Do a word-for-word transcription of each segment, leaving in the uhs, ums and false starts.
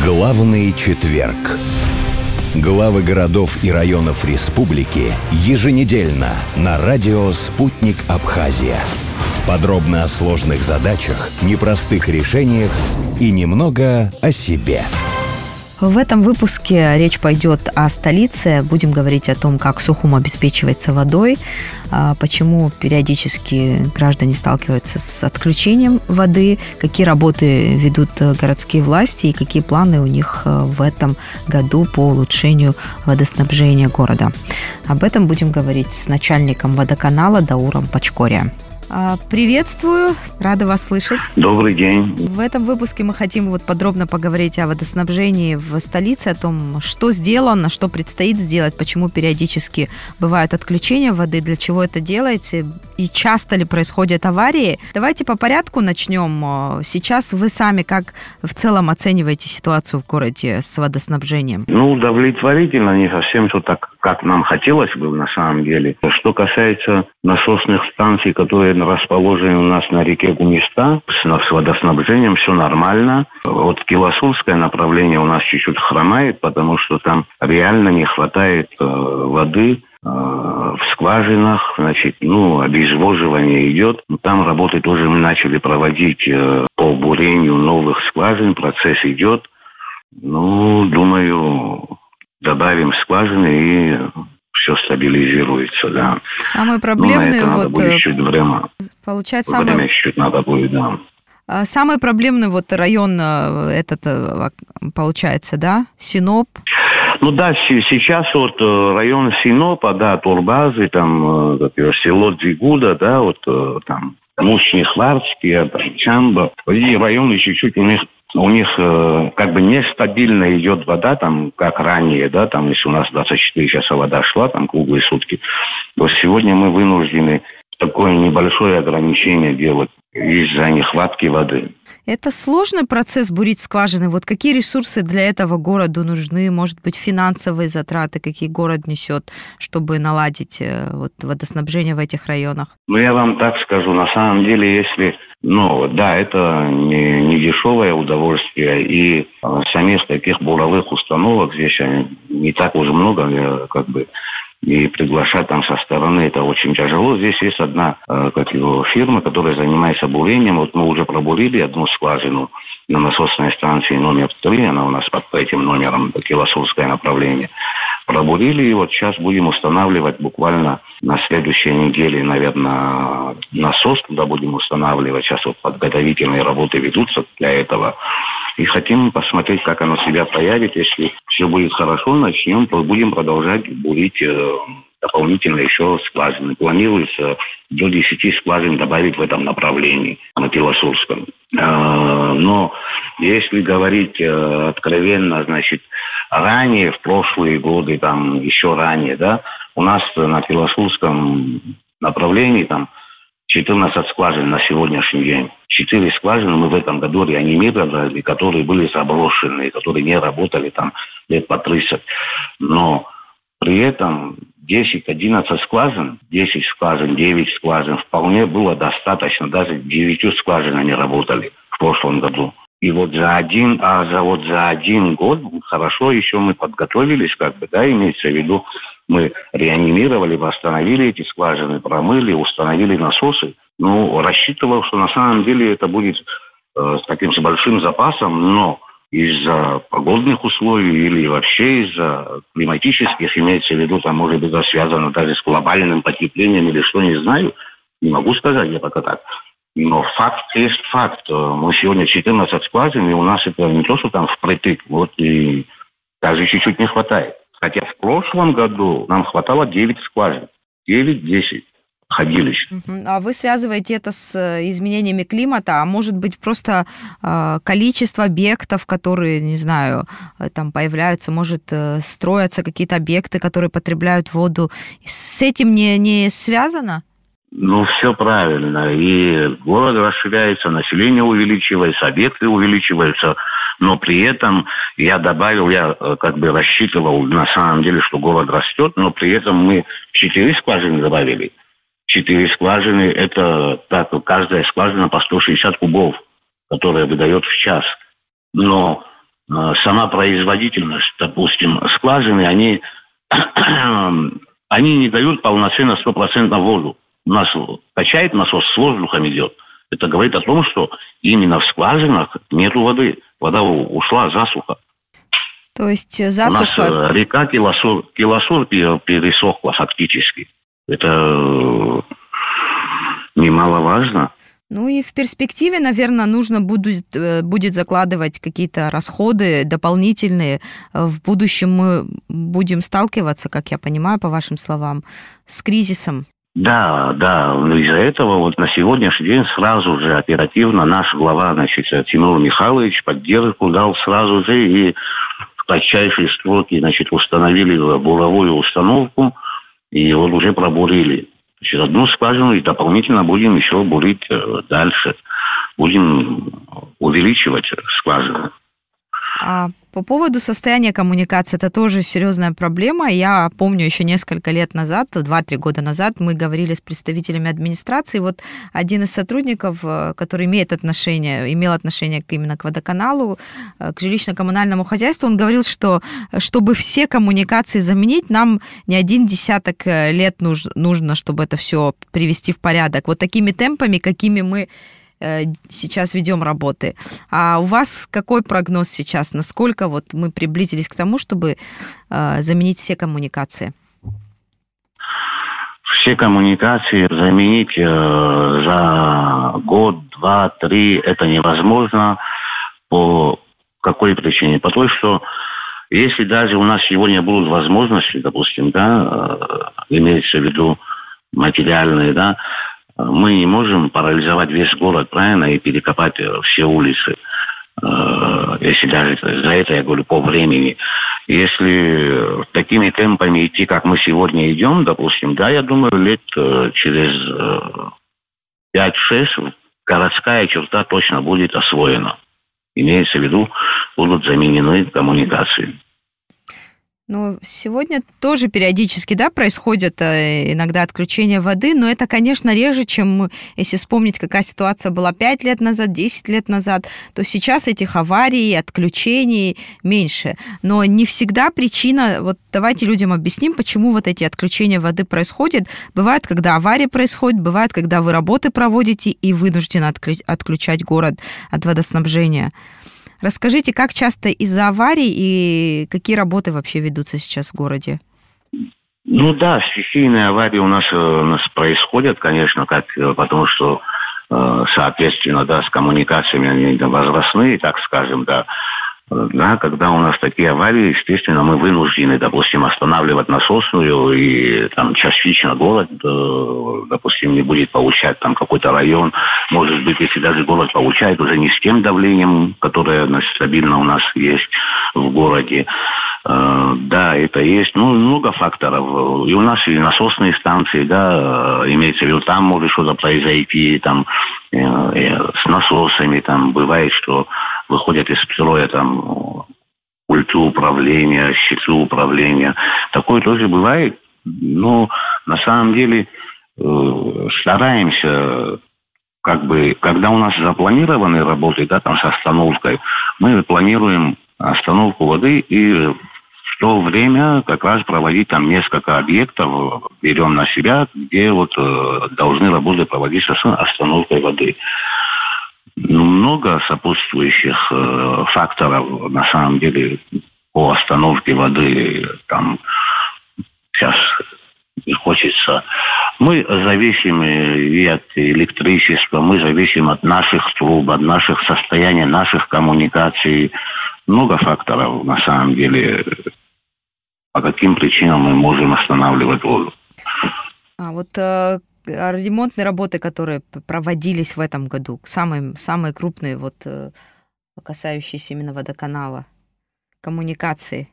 Главный четверг. Главы городов и районов республики еженедельно на радио «Спутник Абхазия». Подробно о сложных задачах, непростых решениях и немного о себе. В этом выпуске речь пойдет о столице. Будем говорить о том, как Сухум обеспечивается водой, почему периодически граждане сталкиваются с отключением воды, какие работы ведут городские власти и какие планы у них в этом году по улучшению водоснабжения города. Об этом будем говорить с начальником водоканала Дауром Пачкория. Приветствую, рада вас слышать. Добрый день. В этом выпуске мы хотим вот подробно поговорить о водоснабжении в столице, о том, что сделано, что предстоит сделать, почему периодически бывают отключения воды, для чего это делается и часто ли происходят аварии. Давайте по порядку начнем. Сейчас вы сами как в целом оцениваете ситуацию в городе с водоснабжением? Ну, удовлетворительно, не совсем все так, как нам хотелось бы на самом деле. Что касается насосных станций, которые расположены у нас на реке Гумиста, с водоснабжением все нормально. Вот Киласурское направление у нас чуть-чуть хромает, потому что там реально не хватает э, воды э, в скважинах, значит, ну, обезвоживание идет. Там работы тоже мы начали проводить э, по бурению новых скважин, процесс идет. Ну, думаю, добавим скважины и все стабилизируется, да. Самые проблемные, ну, вот, будет чуть время. Получается, время самое... чуть надо будет, да. Самый проблемный вот район этот, получается, да, Синоп? Ну да, сейчас вот район Синопа, да, Турбазы, там, например, село Дзигуда, да, вот там, Мушни-Хварцкий, Чамба, и районы чуть-чуть у них У них э, как бы нестабильно идет вода, там, как ранее, да, там, если у нас двадцать четыре часа вода шла, там, круглые сутки, то сегодня мы вынуждены такое небольшое ограничение делать из-за нехватки воды. Это сложный процесс бурить скважины. Вот какие ресурсы для этого городу нужны? Может быть, финансовые затраты, какие город несет, чтобы наладить вот, водоснабжение в этих районах? Ну, я вам так скажу, на самом деле, если... Ну, да, это не, не дешевое удовольствие, и э, самих таких буровых установок здесь не так уж много, как бы, и приглашать там со стороны это очень тяжело. Здесь есть одна э, как его, фирма, которая занимается бурением. Вот мы уже пробурили одну скважину на насосной станции номер три, она у нас под этим номером, Киласурское направление. Пробурили, и вот сейчас будем устанавливать буквально на следующей неделе, наверное, насос, туда будем устанавливать. Сейчас вот подготовительные работы ведутся для этого. И хотим посмотреть, как оно себя проявит. Если все будет хорошо, начнем, то будем продолжать бурить э, дополнительно еще скважины. Планируется до десяти скважин добавить в этом направлении, на Киласурском. Э, но если говорить э, откровенно, значит, ранее, в прошлые годы, там, еще ранее, да, у нас на Киласурском направлении, там, четырнадцать скважин на сегодняшний день. Четыре скважины мы в этом году реанимировали, которые были заброшены, которые не работали там лет по тридцать. Но при этом десять-одиннадцать скважин, десять скважин, девять скважин вполне было достаточно. Даже девятью скважинами работали в прошлом году. И вот за один, а за вот за один год хорошо еще мы подготовились, как бы, да, имеется в виду, мы реанимировали, восстановили эти скважины, промыли, установили насосы. Ну, рассчитывал, что на самом деле это будет э, с таким с большим запасом, но из-за погодных условий или вообще из-за климатических, имеется в виду, там, может быть, это связано даже с глобальным потеплением или что, не знаю, не могу сказать, я пока так. Но факт есть факт. Мы сегодня четырнадцать скважин, и у нас это не то, что там впритык, вот и даже чуть-чуть не хватает. Хотя в прошлом году нам хватало девять скважин. девять-десять ходились. А вы связываете это с изменениями климата, а может быть просто э, количество объектов, которые, не знаю, там появляются, может э, строятся какие-то объекты, которые потребляют воду. С этим не, не связано? Ну, все правильно. И город расширяется, население увеличивается, объекты увеличиваются. Но при этом я добавил, я как бы рассчитывал на самом деле, что город растет, но при этом мы четыре скважины добавили. Четыре скважины – это так, каждая скважина по сто шестьдесят кубов, которая выдает в час. Но сама производительность, допустим, скважины, они, они не дают полноценно сто процентов воду. У нас качает насос, с воздухом идет. Это говорит о том, что именно в скважинах нету воды. Вода ушла, засуха. То есть засуха... У нас река Килосур, Килосур пересохла фактически. Это немаловажно. Ну и в перспективе, наверное, нужно будет, будет закладывать какие-то расходы дополнительные. В будущем мы будем сталкиваться, как я понимаю, по вашим словам, с кризисом. Да, да. Из-за этого вот на сегодняшний день сразу же оперативно наш глава, значит, Тимур Михайлович поддержку дал сразу же и в кратчайшие сроки, значит, установили буровую установку и вот уже пробурили. Значит, одну скважину и дополнительно будем еще бурить дальше. Будем увеличивать скважины. А по поводу состояния коммуникации, это тоже серьезная проблема. Я помню, еще несколько лет назад, два-три года назад, мы говорили с представителями администрации. Вот один из сотрудников, который имеет отношение, имел отношение именно к водоканалу, к жилищно-коммунальному хозяйству, он говорил, что чтобы все коммуникации заменить, нам не один десяток лет нужно, чтобы это все привести в порядок. Вот такими темпами, какими мы сейчас ведем работы. А у вас какой прогноз сейчас? Насколько вот мы приблизились к тому, чтобы э, заменить все коммуникации? Все коммуникации заменить э, за год, два, три это невозможно. По какой причине? По той, что если даже у нас сегодня будут возможности, допустим, да, э, имеется в виду материальные, да, мы не можем парализовать весь город, правильно, и перекопать все улицы. Если даже за это, я говорю, по времени. Если такими темпами идти, как мы сегодня идем, допустим, да, я думаю, лет через пять-шесть городская черта точно будет освоена. Имеется в виду, будут заменены коммуникации. Ну, сегодня тоже периодически, да, происходят иногда отключения воды, но это, конечно, реже, чем, если вспомнить, какая ситуация была пять лет назад, десять лет назад, то сейчас этих аварий, отключений меньше. Но не всегда причина, вот давайте людям объясним, почему вот эти отключения воды происходят. Бывает, когда аварии происходят, бывает, когда вы работы проводите и вынуждены отключать город от водоснабжения. Расскажите, как часто из-за аварий и какие работы вообще ведутся сейчас в городе? Ну да, стихийные аварии у нас, у нас происходят, конечно, как, потому что, соответственно, да, с коммуникациями они возрастные, так скажем, да. Да, когда у нас такие аварии, естественно, мы вынуждены, допустим, останавливать насосную, и там частично город, допустим, не будет получать там какой-то район. Может быть, если даже город получает, уже не с тем давлением, которое стабильно у нас есть в городе. Да, это есть. Ну, много факторов. И у нас и насосные станции, да, имеется в виду, там может что-то произойти, там, с насосами, там, бывает, что выходят из строя, там, пульты управления, щиты управления. Такое тоже бывает. Но на самом деле э, стараемся, как бы, когда у нас запланированы работы, да, там, с остановкой, мы планируем остановку воды и в то время как раз проводить там несколько объектов, берем на себя, где вот э, должны работы проводиться с остановкой воды. Много сопутствующих э, факторов, на самом деле, по остановке воды, там, сейчас не хочется. Мы зависим и от электричества, мы зависим от наших труб, от наших состояний, наших коммуникаций. Много факторов, на самом деле, по каким причинам мы можем останавливать воду. А вот э, ремонтные работы, которые проводились в этом году, самые, самые крупные, вот, э, касающиеся именно водоканала, коммуникации.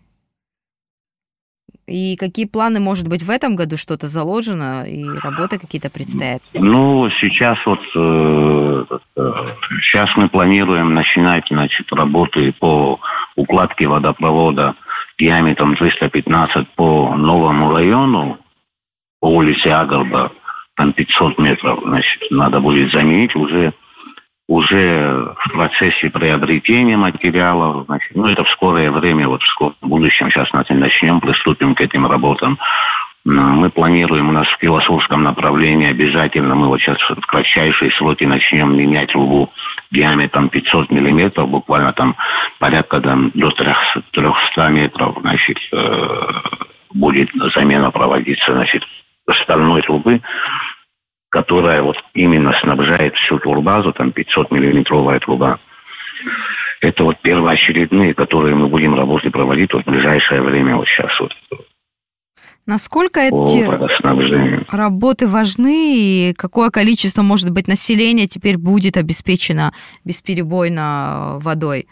И какие планы, может быть, в этом году что-то заложено, и работы какие-то предстоят? Ну, сейчас вот, э, э, сейчас мы планируем начинать, значит, работы по укладке водопровода диаметром триста пятнадцать по новому району, по улице Агарба, там пятьсот метров, значит, надо будет заменить уже уже в процессе приобретения материалов. Значит, ну, это в скорое время, вот в скором будущем сейчас начнем, приступим к этим работам. Мы планируем, у нас в философском направлении обязательно, мы вот сейчас в кратчайшие сроки начнем менять трубу диаметром пятьсот миллиметров, буквально там порядка там, до трехсот метров, значит, э, будет замена проводиться, значит, стальной трубы, которая вот именно снабжает всю турбазу, там пятьсот миллиметровая труба. Это вот первоочередные, которые мы будем работы проводить вот в ближайшее время, вот сейчас вот. Насколько эти работы важны и какое количество, может быть, населения теперь будет обеспечено бесперебойно водой?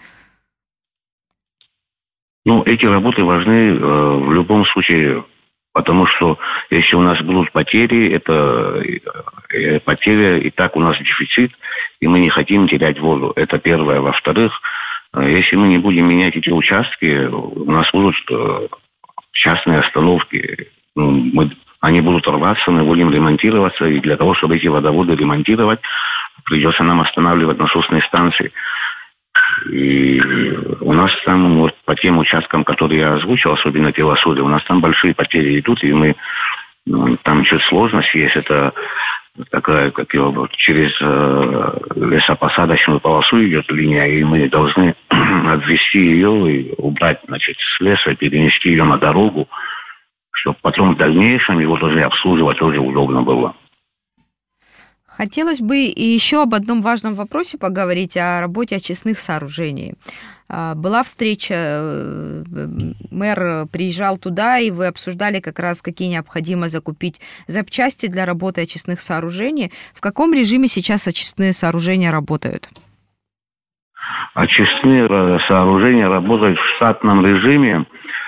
Ну, эти работы важны э, в любом случае, потому что если у нас будут потери, это э, потеря, и так у нас дефицит, и мы не хотим терять воду. Это первое. Во-вторых, э, если мы не будем менять эти участки, у нас будут... Э, частные остановки, ну, мы, они будут рваться, мы будем ремонтироваться, и для того, чтобы эти водоводы ремонтировать, придется нам останавливать насосные станции. И у нас там, вот, по тем участкам, которые я озвучил, особенно Телосуды, у нас там большие потери идут, и мы, ну, там чуть сложность есть, это такая, как его, через э, лесопосадочную полосу идет линия, и мы должны отвести ее и убрать, значит, с леса, перенести ее на дорогу, чтобы потом в дальнейшем его тоже обслуживать тоже удобно было. Хотелось бы и еще об одном важном вопросе поговорить, о работе очистных сооружений. Была встреча, мэр приезжал туда, и вы обсуждали как раз, какие необходимо закупить запчасти для работы очистных сооружений. В каком режиме сейчас очистные сооружения работают? Очистные сооружения работают в штатном режиме.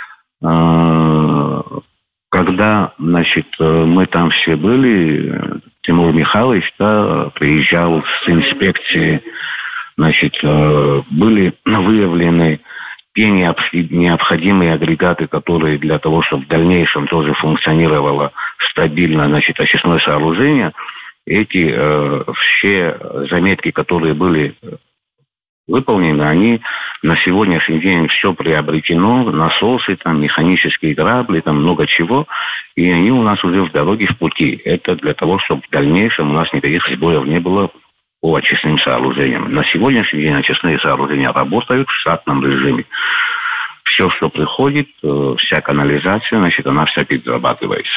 Когда, значит, мы там все были, Тимур Михайлович, да, приезжал с инспекции, значит, были выявлены те необходимые агрегаты, которые для того, чтобы в дальнейшем тоже функционировало стабильно, значит, очистное сооружение. Эти э, все заметки, которые были выполнены, они на сегодняшний день все приобретено, насосы, там, механические грабли, там много чего, и они у нас уже в дороге, в пути. Это для того, чтобы в дальнейшем у нас никаких сбоев не было по очистным сооружениям. На сегодняшний день очистные сооружения работают в штатном режиме. Все, что приходит, вся канализация, значит, она вся перерабатывается.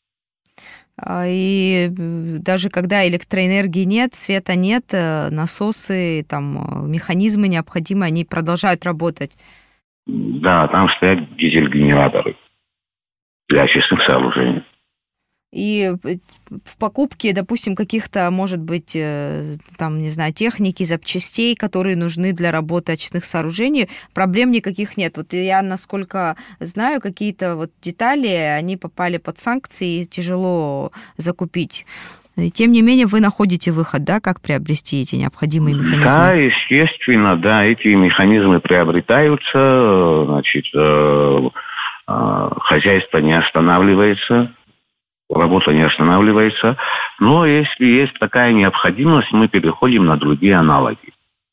И даже когда электроэнергии нет, света нет, насосы, там, механизмы необходимые, они продолжают работать. Да, там стоят дизель-генераторы для очистных сооружений. И в покупке, допустим, каких-то, может быть, там, не знаю, техники, запчастей, которые нужны для работы очистных сооружений, проблем никаких нет. Вот я, насколько знаю, какие-то вот детали, они попали под санкции, и тяжело закупить. И тем не менее, вы находите выход, да, как приобрести эти необходимые механизмы? Да, естественно, да, эти механизмы приобретаются, значит, хозяйство не останавливается, работа не останавливается, но если есть такая необходимость, мы переходим на другие аналоги.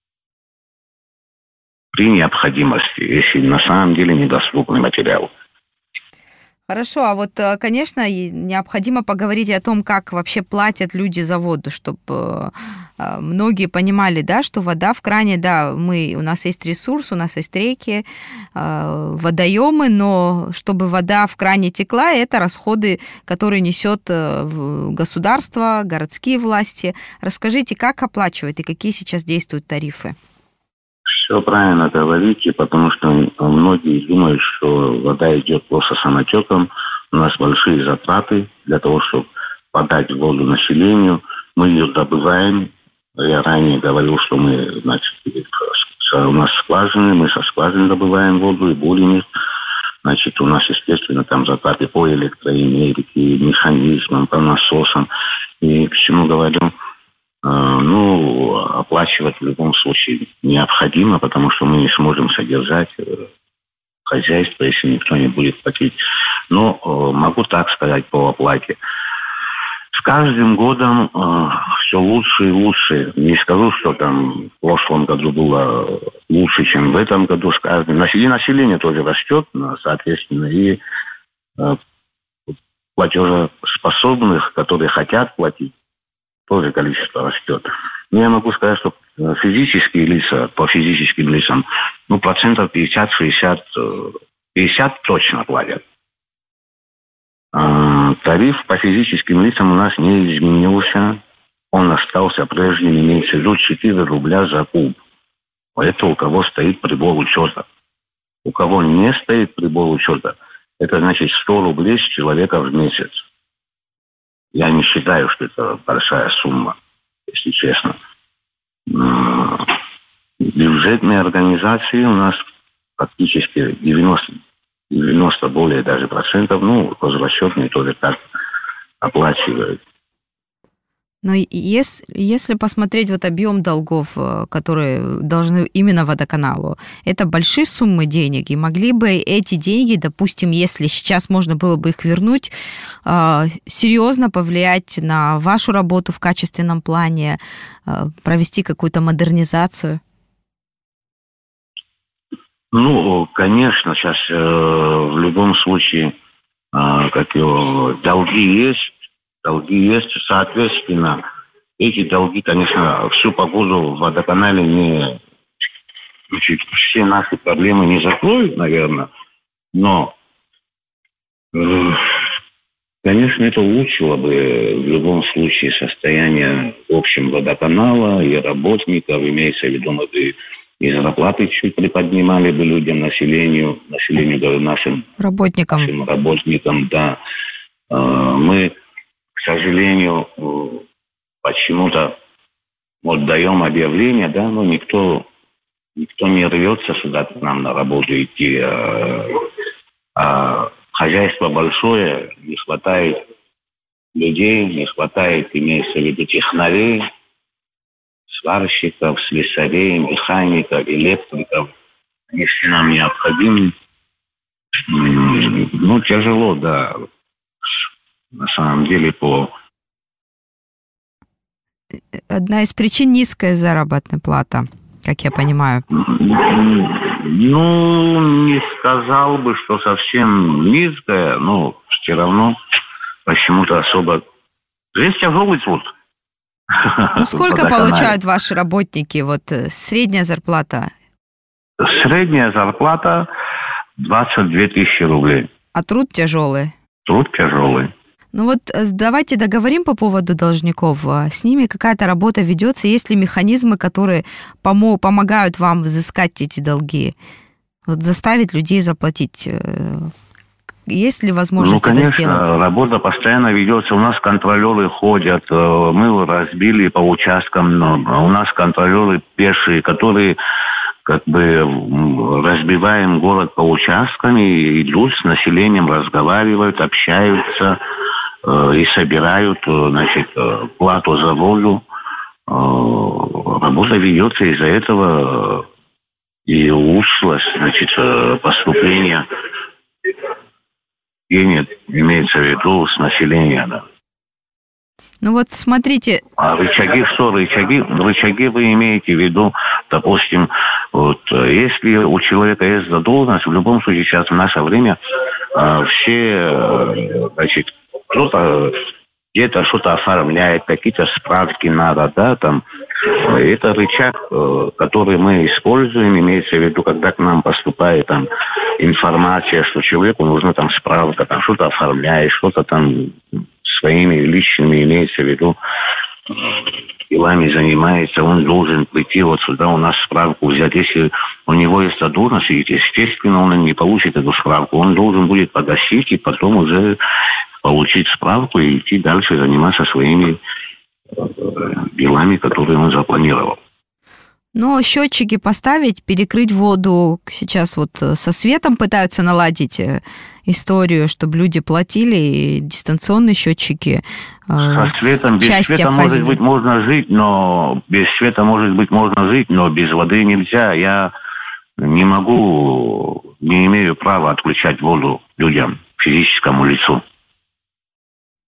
При необходимости, если на самом деле недоступный материал. Хорошо, а вот, конечно, необходимо поговорить о том, как вообще платят люди за воду, чтобы многие понимали, да, что вода в кране, да, мы, у нас есть ресурс, у нас есть реки, водоемы, но чтобы вода в кране текла, это расходы, которые несет государство, городские власти. Расскажите, как оплачивают и какие сейчас действуют тарифы? Все правильно говорите, потому что многие думают, что вода идет просто самотеком. У нас большие затраты для того, чтобы подать воду населению. Мы ее добываем. Я ранее говорил, что мы, значит, у нас скважины, мы со скважины добываем воду и будем их. Значит, у нас, естественно, там затраты по электроэнергии, механизмам, по насосам. И к чему говорю? Ну, оплачивать в любом случае необходимо, потому что мы не сможем содержать хозяйство, если никто не будет платить. Но могу так сказать по оплате. С каждым годом э, все лучше и лучше. Не скажу, что там в прошлом году было лучше, чем в этом году. С каждым. И население тоже растет, соответственно, и э, платежеспособных, которые хотят платить, тоже количество растет. Но я могу сказать, что физические лица, по физическим лицам, ну, процентов пятьдесят-шестьдесят, пятьдесят точно платят. Тариф по физическим лицам у нас не изменился. Он остался прежним, имеется в виду четыре рубля за куб. Это у кого стоит прибор учета. У кого не стоит прибор учета, это значит сто рублей с человека в месяц. Я не считаю, что это большая сумма, если честно. Бюджетные организации у нас практически девяносто девяносто более даже процентов, ну, госрасчетные тоже так оплачивают. Но если, если посмотреть вот объем долгов, которые должны именно водоканалу, это большие суммы денег, и могли бы эти деньги, допустим, если сейчас можно было бы их вернуть, серьезно повлиять на вашу работу в качественном плане, провести какую-то модернизацию? Ну, конечно, сейчас э, в любом случае э, как его, долги есть, долги есть, соответственно, эти долги, конечно, всю погоду в водоканале не, значит, все наши проблемы не закроют, наверное, но, э, конечно, это улучшило бы в любом случае состояние в общем водоканала и работников, имеется в виду, мы бы и зарплаты чуть приподнимали бы людям, населению, населению, говорю, нашим работникам. Нашим работникам, да. Мы, к сожалению, почему-то вот даем объявление, да, но никто, никто не рвется сюда к нам на работу идти. А хозяйство большое, не хватает людей, не хватает, имеется в виду, технарей, сварщиков, слесарей, механиков, электриков. Они все нам необходимы. Ну, тяжело, да. На самом деле, по... Одна из причин — низкая заработная плата, как я понимаю. Ну, не сказал бы, что совсем низкая, но все равно почему-то особо... Здесь тяжелый труд. Ну, сколько получают ваши работники? Вот средняя зарплата? Средняя зарплата двадцать две тысячи рублей. А труд тяжелый? Труд тяжелый. Ну вот давайте договорим по поводу должников. С ними какая-то работа ведется? Есть ли механизмы, которые помо- помогают вам взыскать эти долги? Вот заставить людей заплатить? Есть ли возможность ну, конечно, это сделать? Работа постоянно ведется. У нас контролеры ходят. Мы разбили по участкам. Но у нас контролеры пешие, которые как бы разбиваем город по участкам и идут с населением, разговаривают, общаются э, и собирают, значит, плату за воду. Э, работа ведется, из-за этого и улучшилось, значит, поступление денег, имеется в виду, с населения, да. Ну вот смотрите... А рычаги что? Рычаги, рычаги вы имеете в виду, допустим, вот, если у человека есть задолженность, в любом случае сейчас в наше время э, все, значит, кто-то где-то что-то оформляет, какие-то справки надо, да, там. Это рычаг, который мы используем, имеется в виду, когда к нам поступает там информация, что человеку нужна там справка, там что-то оформляет, что-то там своими личными, имеется в виду, делами занимается, он должен прийти вот сюда у нас справку взять. Если у него есть задолженность, естественно, он не получит эту справку. Он должен будет погасить и потом уже получить справку и идти дальше заниматься своими делами, которые он запланировал. Но счетчики поставить, перекрыть воду, сейчас вот со светом пытаются наладить историю, чтобы люди платили, и дистанционные счетчики. Со светом, без света, может быть, можно жить, но без света, может быть, можно жить, но без воды нельзя. Я не могу, не имею права отключать воду людям, физическому лицу.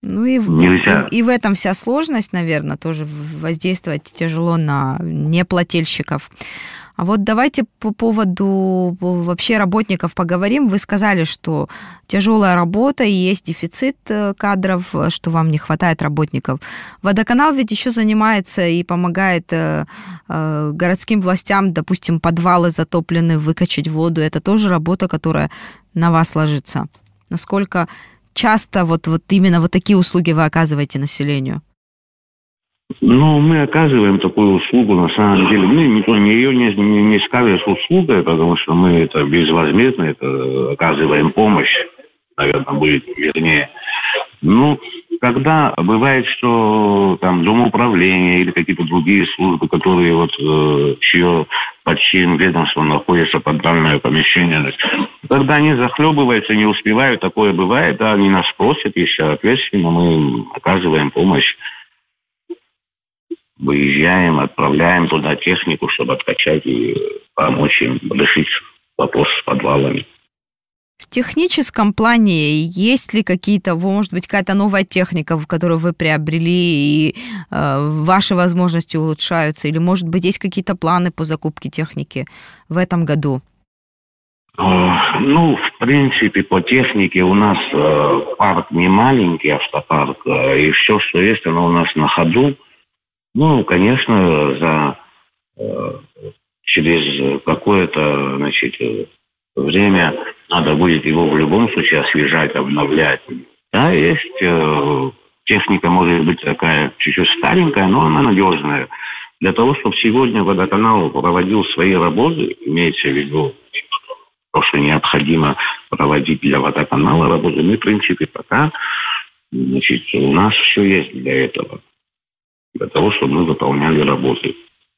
Ну и, Нельзя. и, и в этом вся сложность, наверное, тоже воздействовать тяжело на неплательщиков. А вот давайте по поводу вообще работников поговорим. Вы сказали, что тяжелая работа и есть дефицит кадров, что вам не хватает работников. Водоканал ведь еще занимается и помогает э, э, городским властям, допустим, подвалы затоплены, выкачать воду. Это тоже работа, которая на вас ложится. Насколько часто вот, вот именно вот такие услуги вы оказываете населению? Ну, мы оказываем такую услугу, на самом деле. Мы никто не ее не, не, не скажет услугой, потому что мы это безвозмездно, это оказываем помощь, наверное, будет вернее. Ну, когда бывает, что там Дом управления или какие-то другие службы, которые вот э, чье под чьим ведомством находится под данное помещение, когда они захлебываются, не успевают, такое бывает, да, они нас просят, и, соответственно, мы им оказываем помощь. Выезжаем, отправляем туда технику, чтобы откачать и помочь им решить вопрос с подвалами. В техническом плане есть ли какие-то, может быть, какая-то новая техника, которую вы приобрели, и э, ваши возможности улучшаются? Или, может быть, есть какие-то планы по закупке техники в этом году? Ну, в принципе, по технике у нас э, парк не маленький, автопарк, э, и все, что есть, оно у нас на ходу. Ну, конечно, за, э, через какое-то, значит, время надо будет его в любом случае освежать, обновлять. Да, есть э, техника, может быть, такая чуть-чуть старенькая, но она надежная. Для того, чтобы сегодня водоканал проводил свои работы, имеется в виду то, что необходимо проводить для водоканала работы, мы, в принципе, пока, значит, у нас все есть для этого. Для того, чтобы мы выполняли работы.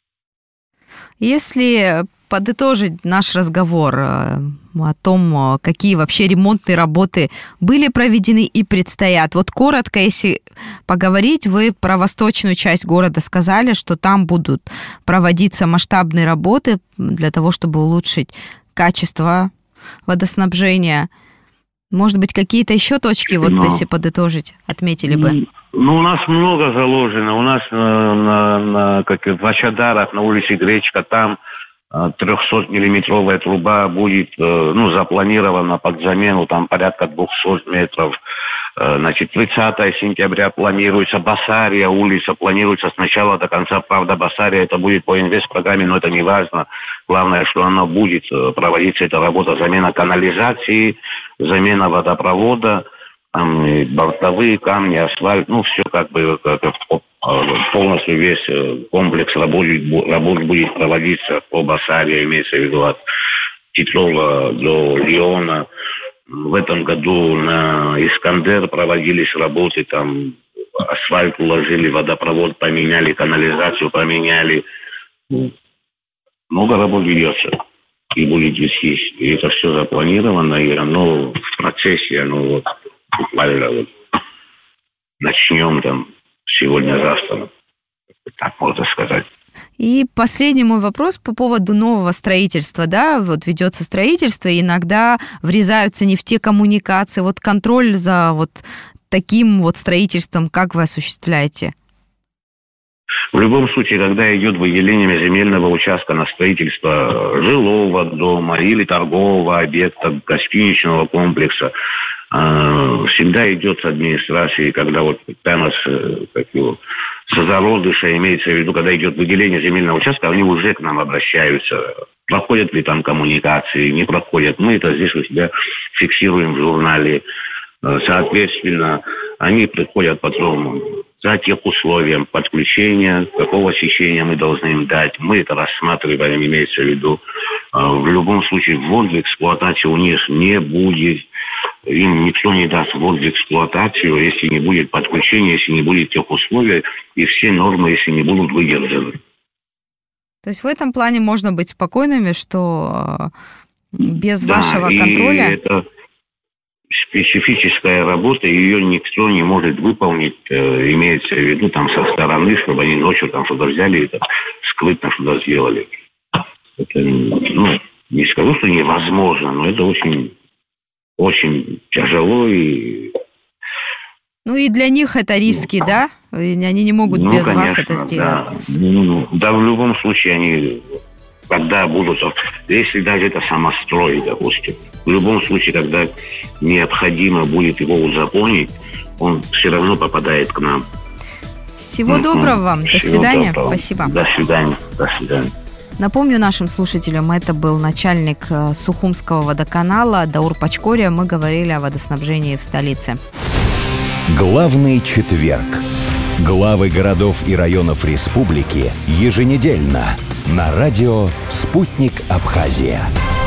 Если подытожить наш разговор о том, какие вообще ремонтные работы были проведены и предстоят. Вот коротко, если поговорить, вы про восточную часть города сказали, что там будут проводиться масштабные работы для того, чтобы улучшить качество водоснабжения. Может быть, какие-то еще точки, вот Но... если подытожить, отметили бы? Ну, у нас много заложено. У нас на, на, на как в Ачадарах, на улице Гречка, там трехсотмиллиметровая труба будет, ну, запланирована под замену, там порядка двухсот метров. Значит, тридцатого сентября планируется Басария, улица планируется с начала до конца. Правда, Басария это будет по инвестпрограмме, но это не важно. Главное, что она будет проводиться, эта работа, замена канализации, замена водопровода, там и бортовые камни, асфальт, ну, все как бы как, полностью весь комплекс работ, работ будет проводиться по Басарии, имеется в виду от Титрова до Лиона. В этом году на Искандер проводились работы, там асфальт уложили, водопровод поменяли, канализацию поменяли. Много работ ведется и будет вестись. И это все запланировано, и оно в процессе, оно вот буквально вот начнем там сегодня-завтра, так можно сказать. И последний мой вопрос по поводу нового строительства, да, вот ведется строительство, и иногда врезаются не в те коммуникации, вот контроль за вот таким вот строительством, как вы осуществляете? В любом случае, когда идет выделение земельного участка на строительство жилого дома или торгового объекта, гостиничного комплекса, всегда идет с администрации, когда вот прямо с, как его, с зародыша, имеется в виду, когда идет выделение земельного участка, они уже к нам обращаются. Проходят ли там коммуникации, не проходят. Мы это здесь у себя фиксируем в журнале. Соответственно, они приходят потом за тех условием подключения, какого сечения мы должны им дать. Мы это рассматриваем, имеется в виду. В любом случае, ввод в эксплуатацию у них не будет. Им никто не даст ввод в эксплуатацию, если не будет подключения, если не будет тех условий, и все нормы, если не будут выдержаны. То есть в этом плане можно быть спокойными, что без да, вашего и контроля... Это специфическая работа, ее никто не может выполнить, э, имеется в виду там со стороны, чтобы они ночью там что-то взяли и скрытно что-то сделали. Это, ну, не скажу, что невозможно, но это очень, очень тяжело и Ну и для них это риски, ну, да? Они не могут ну, без конечно, вас это сделать. Да. Ну, да, в любом случае они, когда будут, если даже это самострой, допустим, в любом случае, когда необходимо будет его узаконить, он все равно попадает к нам. Всего доброго вам. До Всего свидания. Доброго. Спасибо. До свидания. До свидания. Напомню нашим слушателям, это был начальник Сухумского водоканала Даур Пачкория. Мы говорили о водоснабжении в столице. Главный четверг. Главы городов и районов республики еженедельно на радио «Спутник Абхазия».